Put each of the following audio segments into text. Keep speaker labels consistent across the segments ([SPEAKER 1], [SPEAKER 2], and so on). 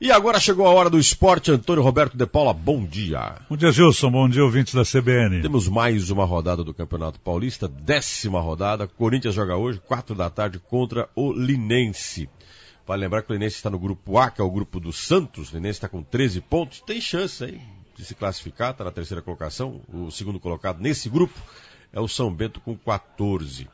[SPEAKER 1] E agora chegou a hora do esporte. Antônio Roberto de Paula, bom dia.
[SPEAKER 2] Bom dia, Gilson. Bom dia, ouvintes da CBN.
[SPEAKER 1] Temos mais uma rodada do Campeonato Paulista, 10ª rodada. Corinthians joga hoje, 4 da tarde, contra o Linense. Vale lembrar que o Linense está no grupo A, que é o grupo do Santos. O Linense está com 13 pontos. Tem chance aí de se classificar, está na 3ª colocação. O segundo colocado nesse grupo é o São Bento com 14.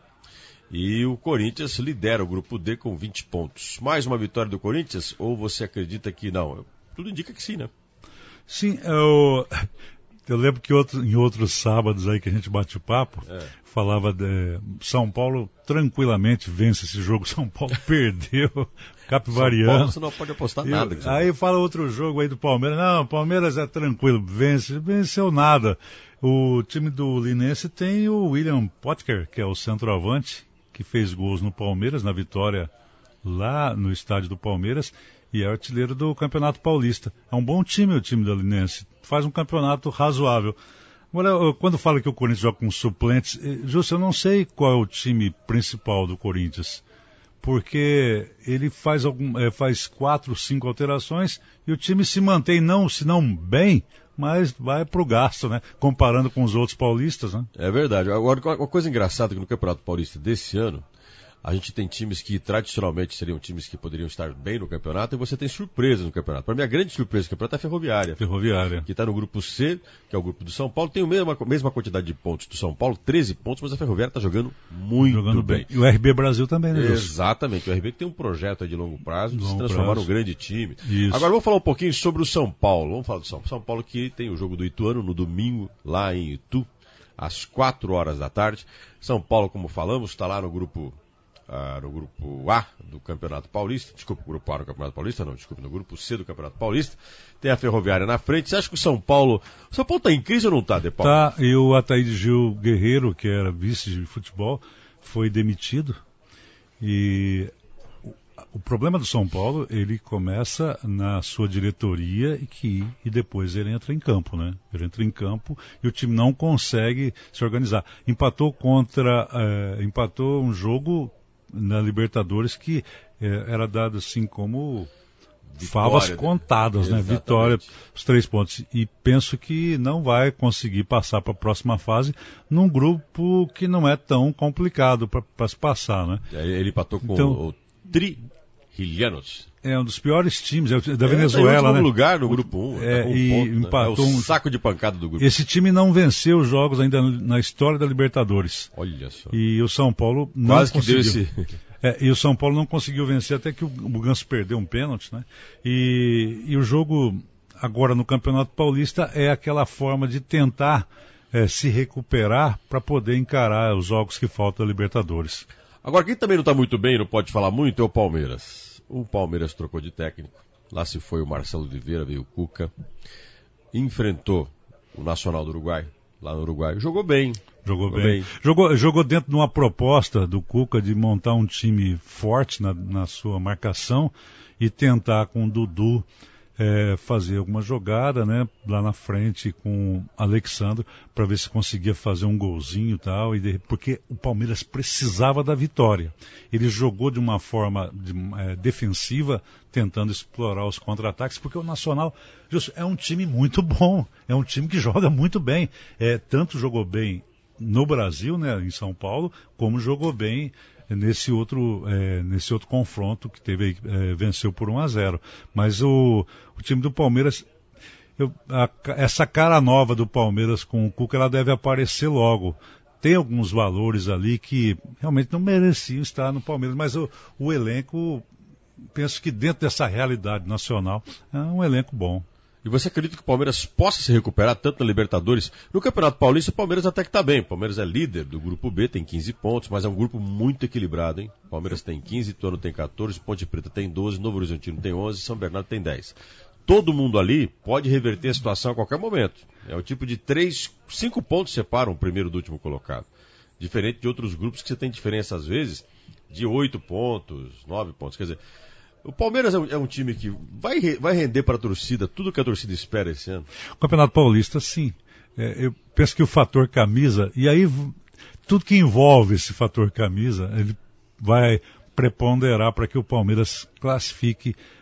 [SPEAKER 1] E o Corinthians lidera o grupo D com 20 pontos. Mais uma vitória do Corinthians? Ou você acredita que não? Tudo indica que sim, né?
[SPEAKER 2] Sim, eu lembro que em outros sábados aí que a gente bate o papo, falava de São Paulo tranquilamente vence esse jogo. São Paulo perdeu, Capivariano.
[SPEAKER 1] São Paulo você não pode apostar nada.
[SPEAKER 2] Aí fala outro jogo aí do Palmeiras. Não, o Palmeiras é tranquilo, venceu nada. O time do Linense tem o William Potker, que é o centroavante, que fez gols no Palmeiras, na vitória lá no estádio do Palmeiras, e é artilheiro do Campeonato Paulista. É um bom time o time da Linense, faz um campeonato razoável. Agora, quando fala que o Corinthians joga com suplentes, Justo, eu não sei qual é o time principal do Corinthians, porque ele faz 4, 5 alterações e o time se mantém, se não bem, mas vai pro gasto, né? Comparando com os outros paulistas, né?
[SPEAKER 1] É verdade. Agora, uma coisa engraçada é que no Campeonato Paulista desse ano, a gente tem times que tradicionalmente seriam times que poderiam estar bem no campeonato, e você tem surpresas no campeonato. Para mim, a grande surpresa do campeonato é a Ferroviária. Que está no grupo C, que é o grupo do São Paulo. Tem a mesma quantidade de pontos do São Paulo, 13 pontos, mas a Ferroviária está jogando muito bem.
[SPEAKER 2] E o RB Brasil também, né?
[SPEAKER 1] Exatamente. O RB que tem um projeto de longo prazo de se transformar num grande time.
[SPEAKER 2] Isso.
[SPEAKER 1] Agora, vamos falar um pouquinho sobre o São Paulo. Vamos falar do São Paulo, que tem o jogo do Ituano no domingo, lá em Itu, às 4 horas da tarde. São Paulo, como falamos, está lá no grupo A do Campeonato Paulista. Desculpa, o grupo A do Campeonato Paulista, não, desculpa, no grupo C do Campeonato Paulista. Tem a Ferroviária na frente. Você acha que o São Paulo está em crise ou não está, De Paulo?
[SPEAKER 2] Tá, e o Ataíde Gil Guerreiro, que era vice de futebol, foi demitido. E o problema do São Paulo, ele começa na sua diretoria e depois ele entra em campo, né? Ele entra em campo e o time não consegue se organizar. Empatou um jogo na Libertadores que era dado assim como favas contadas, né? Vitória, os 3 pontos. E penso que não vai conseguir passar para a próxima fase num grupo que não é tão complicado para se passar, né?
[SPEAKER 1] Ele empatou com o Trilhanos.
[SPEAKER 2] É um dos piores times da Venezuela, né?
[SPEAKER 1] Lugar no grupo 1.
[SPEAKER 2] Empatou
[SPEAKER 1] um saco de pancada do grupo.
[SPEAKER 2] Esse time não venceu os jogos ainda na história da Libertadores.
[SPEAKER 1] Olha só.
[SPEAKER 2] E o São Paulo não
[SPEAKER 1] quase
[SPEAKER 2] conseguiu.
[SPEAKER 1] Que deu esse...
[SPEAKER 2] E o São Paulo não conseguiu vencer, até que o Ganso perdeu um pênalti, né? E o jogo agora no Campeonato Paulista é aquela forma de tentar se recuperar para poder encarar os jogos que faltam da Libertadores.
[SPEAKER 1] Agora, quem também não está muito bem, não pode falar muito, é o Palmeiras. O Palmeiras trocou de técnico. Lá se foi o Marcelo Oliveira, veio o Cuca. Enfrentou o Nacional do Uruguai, lá no Uruguai. Jogou bem. Jogou
[SPEAKER 2] dentro de uma proposta do Cuca de montar um time forte na sua marcação e tentar com o Dudu fazer alguma jogada, né, lá na frente com Alexandre, para ver se conseguia fazer um golzinho e tal, porque o Palmeiras precisava da vitória. Ele jogou de uma forma defensiva, tentando explorar os contra-ataques, porque o Nacional é um time muito bom, é um time que joga muito bem, tanto jogou bem no Brasil, né, em São Paulo, como jogou bem nesse outro confronto que teve, venceu por 1-0. Mas o time do Palmeiras, essa cara nova do Palmeiras com o Cuca, ela deve aparecer logo. Tem alguns valores ali que realmente não mereciam estar no Palmeiras, mas o elenco, penso que dentro dessa realidade nacional, é um elenco bom.
[SPEAKER 1] E você acredita que o Palmeiras possa se recuperar tanto na Libertadores? No Campeonato Paulista, o Palmeiras até que está bem. O Palmeiras é líder do grupo B, tem 15 pontos, mas é um grupo muito equilibrado, hein? O Palmeiras tem 15, Ituano tem 14, Ponte Preta tem 12, Novo Horizontino tem 11, São Bernardo tem 10. Todo mundo ali pode reverter a situação a qualquer momento. É o tipo de 5 pontos separam o primeiro do último colocado. Diferente de outros grupos que você tem diferença, às vezes, de 8 pontos, 9 pontos. Quer dizer, o Palmeiras é um time que vai render para a torcida tudo que a torcida espera esse ano.
[SPEAKER 2] O Campeonato Paulista, sim. Eu penso que o fator camisa, e aí tudo que envolve esse fator camisa, ele vai preponderar para que o Palmeiras classifique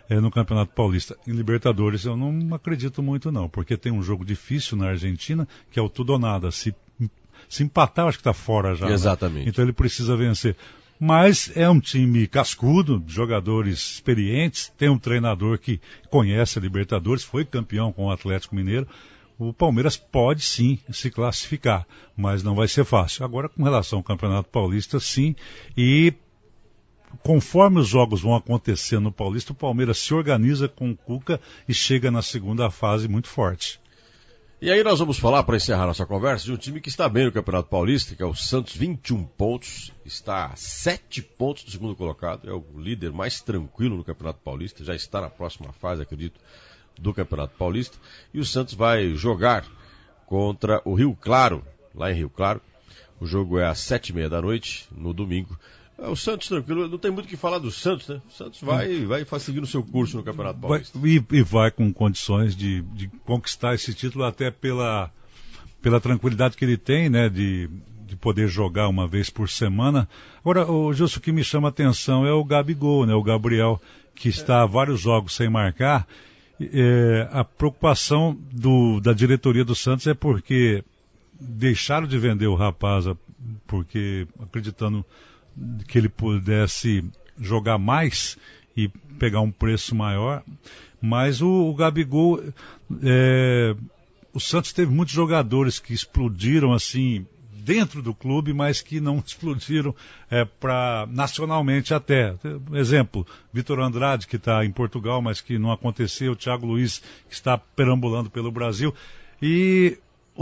[SPEAKER 2] no Campeonato Paulista. Em Libertadores eu não acredito muito não, porque tem um jogo difícil na Argentina, que é o tudo ou nada. Se empatar, eu acho que está fora já.
[SPEAKER 1] Exatamente.
[SPEAKER 2] Né? Então ele precisa vencer. Mas é um time cascudo, jogadores experientes, tem um treinador que conhece a Libertadores, foi campeão com o Atlético Mineiro. O Palmeiras pode sim se classificar, mas não vai ser fácil. Agora, com relação ao Campeonato Paulista, sim, e conforme os jogos vão acontecer no Paulista, o Palmeiras se organiza com o Cuca e chega na segunda fase muito forte.
[SPEAKER 1] E aí nós vamos falar, para encerrar nossa conversa, de um time que está bem no Campeonato Paulista, que é o Santos, 21 pontos, está a 7 pontos do segundo colocado, é o líder mais tranquilo no Campeonato Paulista, já está na próxima fase, acredito, do Campeonato Paulista, e o Santos vai jogar contra o Rio Claro, lá em Rio Claro. O jogo é às 7h30 da noite, no domingo. O Santos tranquilo, não tem muito o que falar do Santos, né? O Santos vai seguir o seu curso no Campeonato Paulista.
[SPEAKER 2] E vai com condições de conquistar esse título até pela tranquilidade que ele tem, né? De poder jogar uma vez por semana. Agora, o Gilson, o que me chama a atenção é o Gabigol, né? O Gabriel, que está há vários jogos sem marcar. A preocupação da diretoria do Santos é porque deixaram de vender o rapaz, porque acreditando que ele pudesse jogar mais e pegar um preço maior, mas o Gabigol, o Santos teve muitos jogadores que explodiram assim dentro do clube, mas que não explodiram nacionalmente até. Exemplo, Vitor Andrade, que está em Portugal, mas que não aconteceu, o Thiago Luiz, que está perambulando pelo Brasil, e o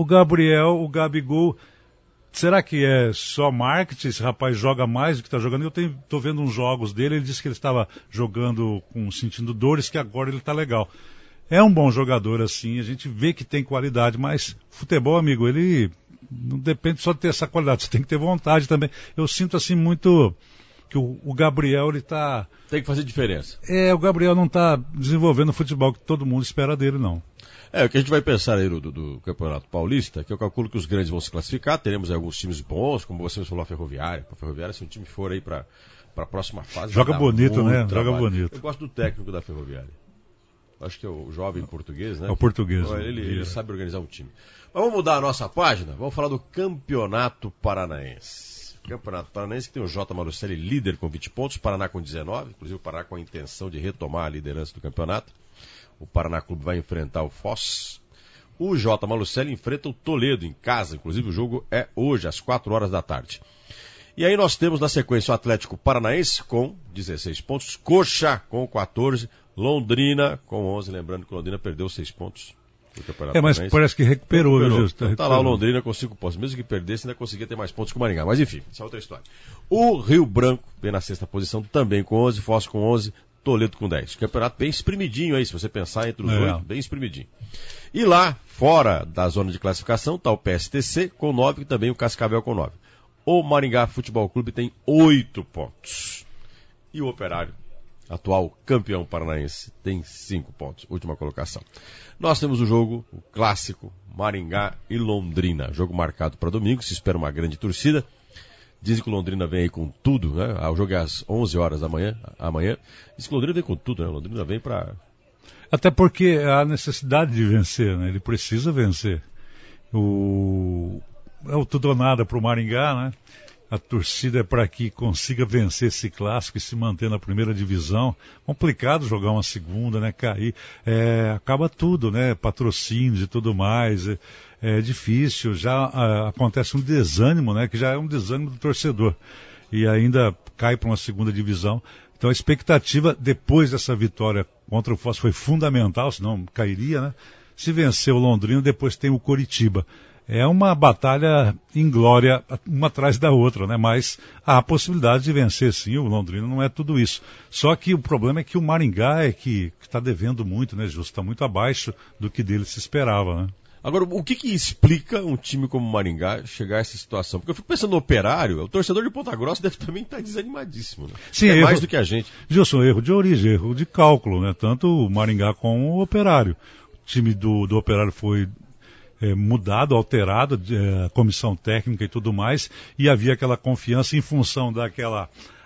[SPEAKER 2] Gabigol. Será que é só marketing? Esse rapaz joga mais do que está jogando? Eu estou vendo uns jogos dele, ele disse que ele estava jogando sentindo dores, que agora ele está legal. É um bom jogador assim, a gente vê que tem qualidade, mas futebol, amigo, ele não depende só de ter essa qualidade, você tem que ter vontade também. Eu sinto assim muito que o Gabriel, ele está...
[SPEAKER 1] Tem que fazer diferença.
[SPEAKER 2] O Gabriel não está desenvolvendo o futebol que todo mundo espera dele, não.
[SPEAKER 1] O que a gente vai pensar aí do Campeonato Paulista, que eu calculo que os grandes vão se classificar, teremos alguns times bons, como você falou, a Ferroviária. A Ferroviária, se um time for aí para a próxima fase...
[SPEAKER 2] Joga bonito, né?
[SPEAKER 1] Trabalho.
[SPEAKER 2] Joga bonito.
[SPEAKER 1] Eu gosto do técnico da Ferroviária. Acho que é o jovem português, né?
[SPEAKER 2] É o português.
[SPEAKER 1] Ele sabe organizar um time. Mas vamos mudar a nossa página, vamos falar do Campeonato Paranaense. Campeonato Paranaense que tem o J. Malucelli líder com 20 pontos, o Paraná com 19, inclusive o Paraná com a intenção de retomar a liderança do campeonato. O Paraná Clube vai enfrentar o Foz. O J. Malucelli enfrenta o Toledo em casa, inclusive o jogo é hoje, às 4h da tarde. E aí nós temos na sequência o Atlético Paranaense com 16 pontos, Coxa com 14, Londrina com 11, lembrando que Londrina perdeu 6 pontos.
[SPEAKER 2] Mas parece que recuperou.
[SPEAKER 1] Tá lá o Londrina com 5 pontos. Mesmo que perdesse, ainda conseguia ter mais pontos que o Maringá. Mas enfim, essa é outra história. O Rio Branco, bem na sexta posição, também com 11, Foz com 11, Toledo com 10. Campeonato bem espremidinho aí, se você pensar entre os 8, bem espremidinho. E lá, fora da zona de classificação, está o PSTC com 9 e também o Cascavel com 9. O Maringá Futebol Clube tem 8 pontos. E o Operário, atual campeão paranaense, tem 5 pontos. Última colocação. Nós temos o jogo, o clássico, Maringá e Londrina. Jogo marcado para domingo, se espera uma grande torcida. Dizem que o Londrina vem aí com tudo, né? O jogo é às 11h da manhã. Diz que o Londrina vem com tudo, né? O Londrina vem para...
[SPEAKER 2] Até porque há necessidade de vencer, né? Ele precisa vencer. É o tudo ou nada para o Maringá, né? A torcida é para que consiga vencer esse clássico e se manter na primeira divisão. Complicado jogar uma segunda, né? Cair. Acaba tudo, né? Patrocínios e tudo mais. É difícil. Já acontece um desânimo, né? Que já é um desânimo do torcedor. E ainda cai para uma segunda divisão. Então a expectativa depois dessa vitória contra o Foz foi fundamental, senão cairia, né? Se vencer o Londrina, depois tem o Coritiba. É uma batalha inglória, uma atrás da outra, né? Mas há a possibilidade de vencer, sim. O Londrina não é tudo isso. Só que o problema é que o Maringá que está devendo muito, né, Justo? Está muito abaixo do que dele se esperava, né?
[SPEAKER 1] Agora, o que explica um time como o Maringá chegar a essa situação? Porque eu fico pensando no Operário, o torcedor de Ponta Grossa deve também estar desanimadíssimo, né?
[SPEAKER 2] Sim,
[SPEAKER 1] mais do que a gente.
[SPEAKER 2] Gilson, erro de origem, erro de cálculo, né? Tanto o Maringá como o Operário. O time do Operário foi... mudado, alterado, a comissão técnica e tudo mais, e havia aquela confiança em função daquela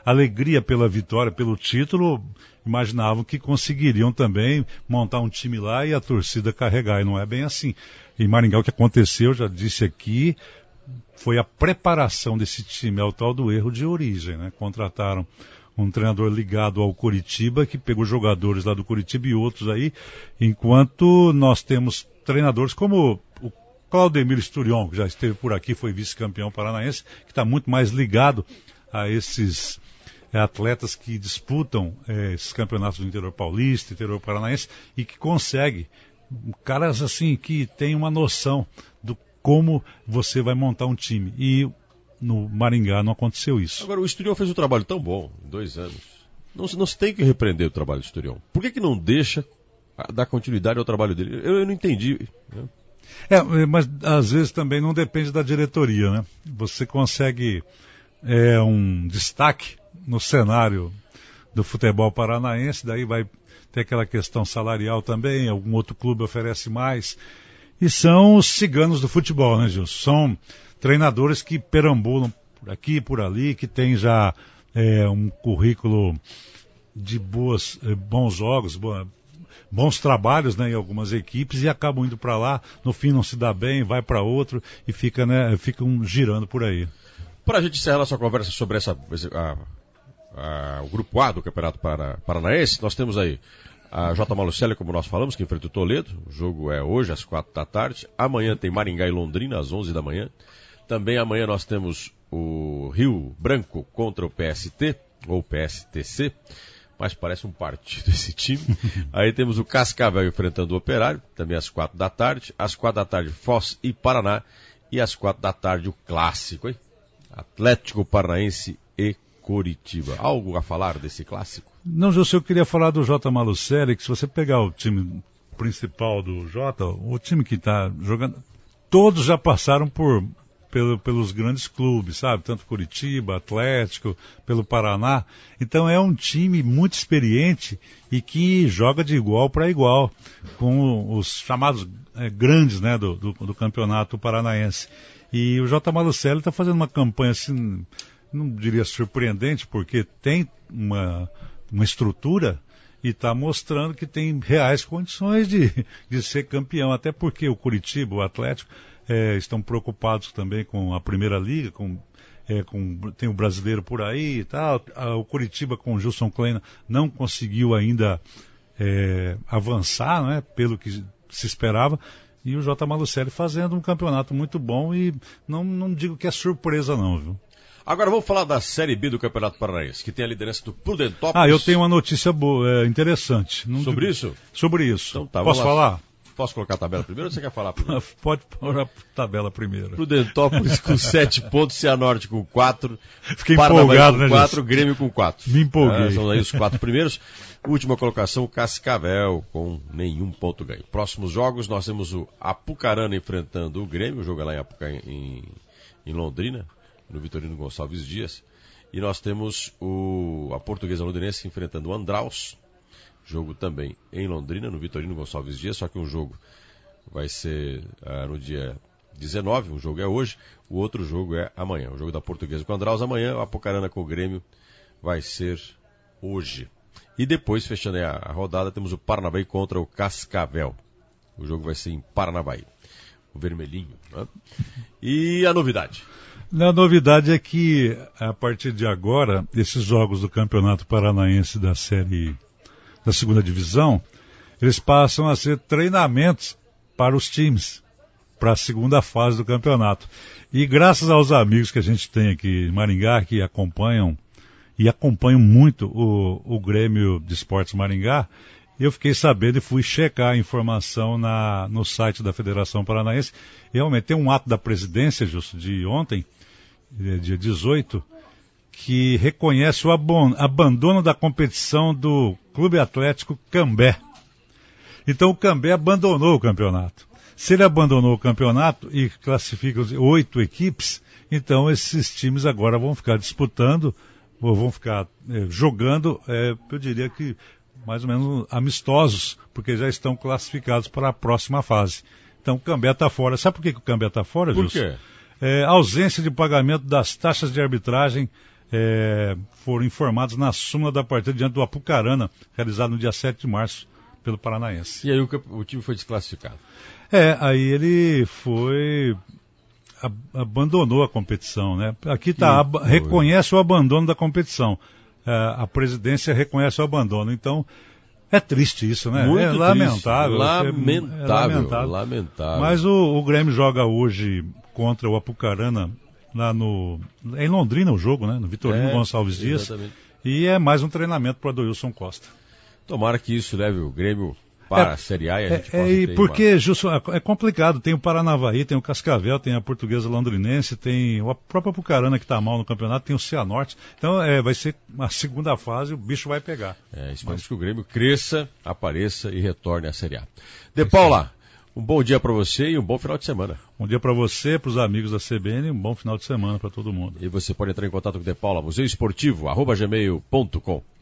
[SPEAKER 2] alegria pela vitória, pelo título, imaginavam que conseguiriam também montar um time lá e a torcida carregar, e não é bem assim. Em Maringá o que aconteceu, já disse aqui, foi a preparação desse time, é o tal do erro de origem, né? Contrataram um treinador ligado ao Coritiba, que pegou jogadores lá do Coritiba e outros aí, enquanto nós temos treinadores como o Claudemir Sturion, que já esteve por aqui, foi vice-campeão paranaense, que está muito mais ligado a esses atletas que disputam esses campeonatos do interior paulista, interior paranaense, e que consegue, caras assim, que tem uma noção do como você vai montar um time. E no Maringá não aconteceu isso.
[SPEAKER 1] Agora, o Sturion fez um trabalho tão bom, em 2 anos. Não se tem que repreender o trabalho do Sturion. Por que não deixa dar continuidade ao trabalho dele? Eu não entendi. Né?
[SPEAKER 2] Mas às vezes também não depende da diretoria, né? Você consegue um destaque no cenário do futebol paranaense, daí vai ter aquela questão salarial também, algum outro clube oferece mais. E são os ciganos do futebol, né, Gilson? São treinadores que perambulam por aqui e por ali, que tem já um currículo de bons jogos, bons trabalhos, né, em algumas equipes, e acabam indo para lá, no fim não se dá bem, vai para outro e ficam girando por aí.
[SPEAKER 1] Para a gente encerrar nossa conversa sobre o Grupo A do Campeonato Paranaense, nós temos aí a J. Malucelli, como nós falamos, que enfrenta o Toledo. O jogo é hoje, às 4 da tarde. Amanhã tem Maringá e Londrina, às 11 da manhã. Também amanhã nós temos o Rio Branco contra o PST, ou PSTC, mas parece um partido esse time. Aí temos o Cascavel enfrentando o Operário, também às 4 da tarde. Às 4 da tarde, Foz e Paraná. E às 4 da tarde, o clássico, hein? Atlético Paranaense e Coritiba. Algo a falar desse clássico?
[SPEAKER 2] Não, José, eu queria falar do J. Malucelli, que se você pegar o time principal do J, o time que está jogando, todos já passaram pelos grandes clubes, sabe? Tanto Coritiba, Atlético, pelo Paraná. Então é um time muito experiente e que joga de igual para igual com os chamados grandes, né, do campeonato paranaense. E o J. Malucelli está fazendo uma campanha assim, não diria surpreendente, porque tem uma estrutura e está mostrando que tem reais condições de ser campeão, até porque o Coritiba, o Atlético, estão preocupados também com a Primeira Liga, tem o brasileiro por aí e tal. O Coritiba com o Gilson Kleina não conseguiu ainda avançar, né, pelo que se esperava, e o J. Malucelli fazendo um campeonato muito bom e não digo que é surpresa não, viu?
[SPEAKER 1] Agora vamos falar da Série B do Campeonato Paranaense, que tem a liderança do Prudentópolis.
[SPEAKER 2] Eu tenho uma notícia boa, interessante.
[SPEAKER 1] Sobre isso?
[SPEAKER 2] Sobre isso.
[SPEAKER 1] Então, tá,
[SPEAKER 2] posso falar?
[SPEAKER 1] Posso colocar a tabela primeiro ou você quer falar primeiro?
[SPEAKER 2] Pode pôr a tabela primeiro.
[SPEAKER 1] Prudentópolis com 7 pontos, Cianorte com 4,
[SPEAKER 2] Fiquei
[SPEAKER 1] Paranabai
[SPEAKER 2] empolgado,
[SPEAKER 1] com
[SPEAKER 2] né,
[SPEAKER 1] 4, Grêmio com 4.
[SPEAKER 2] Me empolguei.
[SPEAKER 1] São aí os 4 primeiros. Última colocação, Cascavel, com nenhum ponto ganho. Próximos jogos, nós temos o Apucarana enfrentando o Grêmio, o jogo é lá em Londrina, no Vitorino Gonçalves Dias. E nós temos a Portuguesa Londrinense enfrentando o Andraus, jogo também em Londrina, no Vitorino Gonçalves Dias, só que um jogo vai ser no dia 19, um jogo é hoje, o outro jogo é amanhã. O jogo da Portuguesa com o Andraus amanhã, o Apucarana com o Grêmio vai ser hoje. E depois, fechando a rodada, temos o Paranabai contra o Cascavel. O jogo vai ser em Paranabai, o vermelhinho, né? E a novidade?
[SPEAKER 2] A novidade é que, a partir de agora, esses jogos do Campeonato Paranaense da segunda divisão, eles passam a ser treinamentos para os times, para a segunda fase do campeonato. E graças aos amigos que a gente tem aqui em Maringá, que acompanham muito o Grêmio de Esportes Maringá, eu fiquei sabendo e fui checar a informação no site da Federação Paranaense. E realmente tem um ato da presidência, justo de ontem, dia 18, que reconhece o abandono da competição do Clube Atlético Cambé. Então o Cambé abandonou o campeonato. Se ele abandonou o campeonato e classifica 8 equipes, então esses times agora vão ficar disputando, ou vão ficar jogando, eu diria que mais ou menos amistosos, porque já estão classificados para a próxima fase. Então o Cambé está fora. Sabe por que o Cambé está fora, Gilson?
[SPEAKER 1] Por quê?
[SPEAKER 2] Ausência de pagamento das taxas de arbitragem foram informados na súmula da partida diante do Apucarana, realizado no dia 7 de março pelo Paranaense.
[SPEAKER 1] E aí o time foi desclassificado.
[SPEAKER 2] Aí ele abandonou a competição, né? Aqui reconhece o abandono da competição. A presidência reconhece o abandono. Então, é triste isso, né?
[SPEAKER 1] Muito
[SPEAKER 2] é lamentável.
[SPEAKER 1] Lamentável.
[SPEAKER 2] Mas o Grêmio joga hoje contra o Apucarana, lá em Londrina o jogo, né? No Vitorino Gonçalves Dias.
[SPEAKER 1] Exatamente.
[SPEAKER 2] E é mais um treinamento para o Adoilson Costa.
[SPEAKER 1] Tomara que isso leve o Grêmio para a Série A e a gente possa ter
[SPEAKER 2] porque, Justo, é complicado. Tem o Paranavaí, tem o Cascavel, tem a Portuguesa Londrinense, tem o próprio Apucarana que está mal no campeonato, tem o Cianorte. Então vai ser a segunda fase, o bicho vai pegar.
[SPEAKER 1] Esperamos que o Grêmio cresça, apareça e retorne à Série A. De Paula, um bom dia para você e um bom final de semana.
[SPEAKER 2] Bom dia para você, para os amigos da CBN, um bom final de semana para todo mundo.
[SPEAKER 1] E você pode entrar em contato com o De Paula, museuesportivo@gmail.com.